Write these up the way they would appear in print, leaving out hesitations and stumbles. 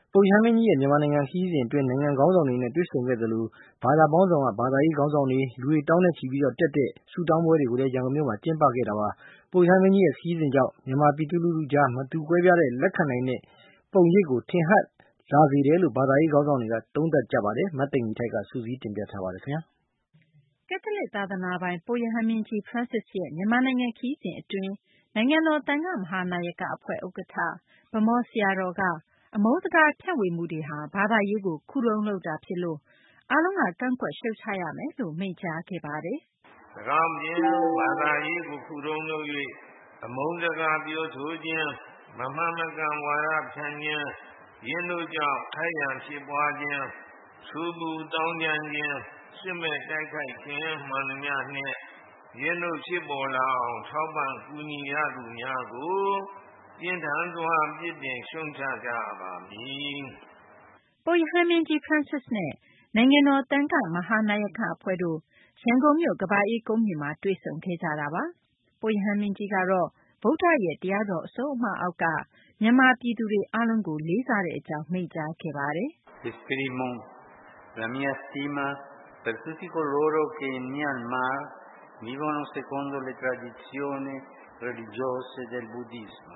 ပုပ်ရဟန်းမင်းကြီးရဲ့မြန်မာနိုင်ငံခရီးစဉ်အတွင်းနိုင်ငံခေါင်းဆောင်တွေနဲ့တွေ့ဆုံခဲ့သလိုဘာသာပေါင်းစုံကဘာသာရေးခေါင်းဆောင်တွေလူတွေတောင်းနဲ့ချီပြီးတက်တဲ့ဆုတောင်းပွဲတွေကိုလည်းရန်ကုန်မြို့မှာကျင်းပခဲ့တာပါ။ပုပ်ရဟန်းမင်းကြီးရဲ့ခရီးစဉ်ကြောင့်မြန်မာပြည်သူလူထုကြားမတူကွဲပြားတဲ့လက်ခံနိုင်တဲ့ပုံရိပ်ကိုထင်ဟပ်လာစေတယ်လို့ဘာသာရေးခေါင်းဆောင်တွေကသုံးသပ်ကြပါတယ်။မသိင်္ဂီထိုက်ကစုစည်းတင်ပြထားပါတယ်ခင်ဗျာ။ကက်သလစ်သာသနာပိုင်ပုပ်ရဟန်းမင်းကြီး Francis ရဲ့မြန်မာနိုင်ငံခရီးစဉ်အတွင်းနိုင်ငံတော်သံဃမဟာနာယကအဖွဲ့ဥက္ကဋ္ဌဗမော်ဆရာတော်ကအမုန်းစကားဖြန့်ဝေမှုတွေဟာဘာသာရေးကိုခုတုံးလုပ်တာဖြစ်လို့အားလုံးကကန့်ကွက်ရှုတ်ချရမယ်လို့မိန့်ကြားခဲ့ပါတယ်။၎င်းပြင်းဘာသာရေးကိုခုတုံးလုပ်၍အမုန်းစကားပြောဆိုခြင်းမမှန်မကန်ဝါဒဖြန့်ခြင်းယင်းတို့ကြောင့်ခိုက်ရန်ဖြစ်ပွားခြင်းဆူပူတောင်းကြံခြင်းစစ်မဲ့တိုက်ခိုက်ခြင်းမှန်သမျှနှင့်ယင်းတို့ဖြစ်ပေါ်လာအောင်ထောက်ပံ့ကူညီရသူများကိုပြင်းထန်စွာပြစ်တင်ရှုံချကြပါမည်။ပုပ်ရဟန်းမင်းကြီး Francis နဲ့နိုင်ငံတော်သံဃမဟာနာယကအဖွဲ့တို့ရန်ကုန်မြို့ကမ္ဘာအေးကုန်းမြေမှာတွေ့ဆုံခဲ့ကြတာပါ။ပုပ်ရဟန်းမင်းကြီးကတော့ဗုဒ္ဓရဲ့တရားတော်အဆုံးအမအောက်ကမြန်မာပြည်သူတွေအားလုံးကိုလေးစားတဲ့အကြောင်းမိန့်ကြားခဲ့ပါတယ်။ Esprimo la mia stima per tutti coloro che in Myanmar vivono secondo le tradizioni religiose del Buddismo,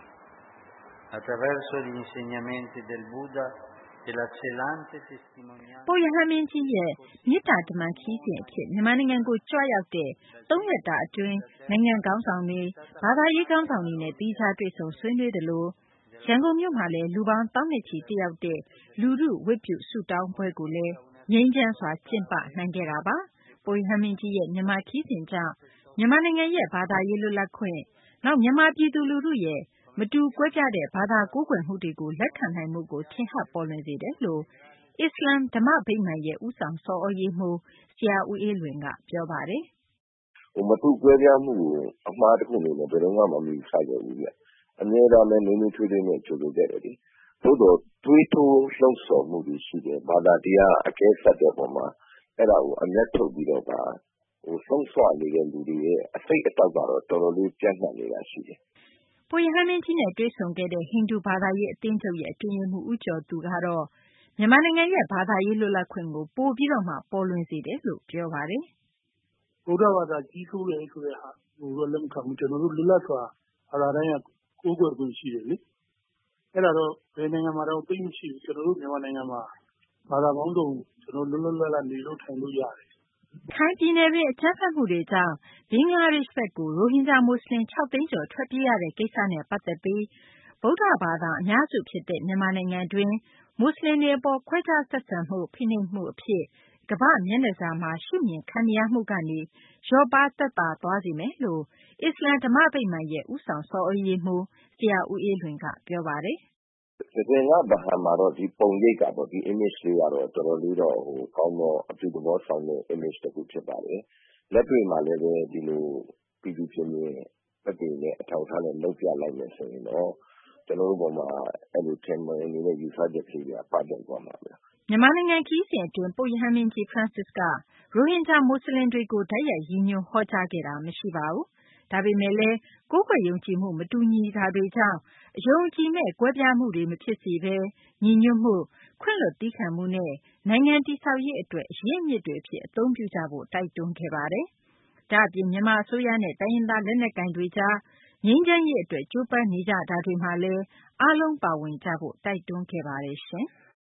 attraverso gli insegnamenti del Buddha e la celante testimonianza ပုပ်ရဟန်းမင်းကြီးရဲ့မေတ္တာဓမ္မခရီးစဉ်အဖြစ်မြန်မာနိုင်ငံကိုကြွရောက်တဲ့၃ ရက်တာအတွင်းနိုင်ငံခေါင်းဆောင်တွေဘာသာရေးခေါင်းဆောင်တွေနဲ့သီးခြားတွေ့ဆုံဆွေးနွေးသလိုရန်ကုန်မြို့မှာလည်းလူပေါင်းသောင်းနဲ့ချီတက်ရောက်တဲ့လူထုဝတ်ပြုဆုတောင်းပွဲကိုလည်းငြိမ်းချမ်းစွာကျင်းပနိုင်ခဲ့တာပါ။ပုပ်ရဟန်းမင်းကြီးရဲ့မြန်မာခရီးစဉ်ကြောင့်မြန်မာနိုင်ငံရဲ့ဘာသာရေးလွတ်လပ်ခွင့်နောက်မြန်မာပြည်သူလူထုရဲ့မတူကွဲပြားတဲ့ဘာသာကိုးကွယ်မှုတွေကိုလက်ခံနိုင်မှုကိုထင်ဟပ်ပေါ်လွင်စေတယ်လို့အစ္စလမ်ဓမ္မဗိမာန်ရဲ့ဦးဆောင်ဆော်ဩရေးမှူးဆရာဦးအေးလွင်ကပြောပါတယ်။မတူကွဲပြားမှုကိုအမှားတစ်ခုအနေနဲ့ဘယ်တော့မှမမြင်ဆိုင်ခဲ့ဘူးဗျ။အမြဲတမ်းပဲနင်းနှီးထွေးထွေးနဲ့ကြိုဆိုခဲ့တယ်လေ။သို့တော့တွေးထိုးလှုံ့ဆော်မှုတွေရှိတယ်။ဘာသာတရားအကဲဆက်တဲ့ပုံမှာအဲ့ဒါကိုအမျက်ထုတ်ပြီးတော့ဆုံးဆွနေတဲ့လူတွေရဲ့အစိတ်အတောက်ကတော့တော်တော်လေးပြန့်နှံ့နေတာရှိတယ်။ပုပ်ရဟန်းမင်းကြီးနဲ့တွေ့ဆုံခဲ့တဲ့ဟိန္ဒူဘာသာရေးအသင်းချုပ်ရဲ့အတွင်းရေးမှူးဦးကျော်သူကတော့မြန်မာနိုင်ငံရဲ့ဘာသာရေးလွတ်လပ်ခွင့်ကိုပိုပြီးတော့မှပေါ်လွင်စေတယ်လို့ပြောပါတယ်။ဗုဒ္ဓဘာသာကြီးစိုးတယ်ဆိုတဲ့ဟာကိုတော့လက်မခံဘူးကျွန်တော်တို့လွတ်လပ်စွာဘာသာတိုင်းကကိုးကွယ်ခွင့်ရှိတယ်လေ။အဲ့ဒါတော့ဘယ်နိုင်ငံမှာတော့သိမရှိဘူးကျွန်တော်တို့မြန်မာနိုင်ငံမှာဘာသာပေါင်းစုံကျွန်တော်လွတ်လွတ်လပ်လပ်နေလို့ထိုင်လို့ရတယ်။ခိုင်ပြည်နယ်တွင်အကြမ်းဖက်မှုတွေကြောင့်ဘင်္ဂလားဒေ့ရှ်ဘက်ကိုရိုဟင်ဂျာမွတ်စလင်6 သိန်းကျော်ထွက်ပြေးရတဲ့ကိစ္စနဲ့ပတ်သက်ပြီးဗုဒ္ဓဘာသာအများစုဖြစ်တဲ့မြန်မာနိုင်ငံတွင်မွတ်စလင်တွေအပေါ်ခွဲခြားဆက်ဆံမှုဖိနှိပ်မှုအဖြစ်ကမ္ဘာမျက်နှာစာမှာရှုမြင်ခံနေရမှုကနေလျော့ပါးသက်သာသွားစေမယ်လို့အစ္စလမ်ဓမ္မဗိမာန်ရဲ့ဦးဆောင်ဆော်ဩရေးမှူးဆရာဦးအေးလွင်ကပြောပါတယ်။တကယ်ကဗဟန်မှာတော့ဒီပုံရိပ်ကပေါ့ဒီ image လေးကတော့တော်တော်လေးတော့ကောင်းတော့အပြုသဘောဆောင်တဲ့ image တစ်ခုဖြစ်ပါတယ်။လက်တွေ့မှာလည်းပဲဒီလိုပြည်သူပြည်မြင်ပတ်တွေနဲ့အထောက်အထားနဲ့လုပ်ပြလိုက်မယ်ဆိုရင်တော့ကျွန်တော်တို့ပေါ်မှာအဲ့လိုထင်မှန်နေတဲ့ယူဆချက်ကလေးကပါပြသွားမှာပဲ။မြန်မာနိုင်ငံခရီးစဉ်အတွင်းပုပ်ရဟန်းမင်းကြီး Francis ကရိုဟင်ဂျာမွတ်စလင်တွေကိုတိုက်ရိုက်ရည်ညွှန်းဟောကြားခဲ့တာမရှိပါဘူး။ဒါပေမဲ့လည်းကိုးကွယ်ယုံကြည်မှုမတူညီတာတွေကြောင့်အယုံကြည်မဲ့ကွဲပြားမှုတွေမဖြစ်စေဘဲညီညွတ်မှုခွင့်လွတ်သည်းခံမှုနဲ့နိုင်ငံတည်ဆောက်ရေးအတွက်အရင်းအမြစ်တွေအဖြစ်အသုံးပြုကြဖို့တိုက်တွန်းခဲ့ပါတယ်။ဒါ့အပြင်မြန်မာအစိုးရနဲ့တိုင်းရင်းသားလက်နက်ကိုင်တွေကြားငြိမ်းချမ်းရေးအတွက်ကြိုးပမ်းနေကြတာတွေမှာလည်းအားလုံးပါဝင်ကြဖို့တိုက်တွန်းခဲ့ပါတယ်ရှင်။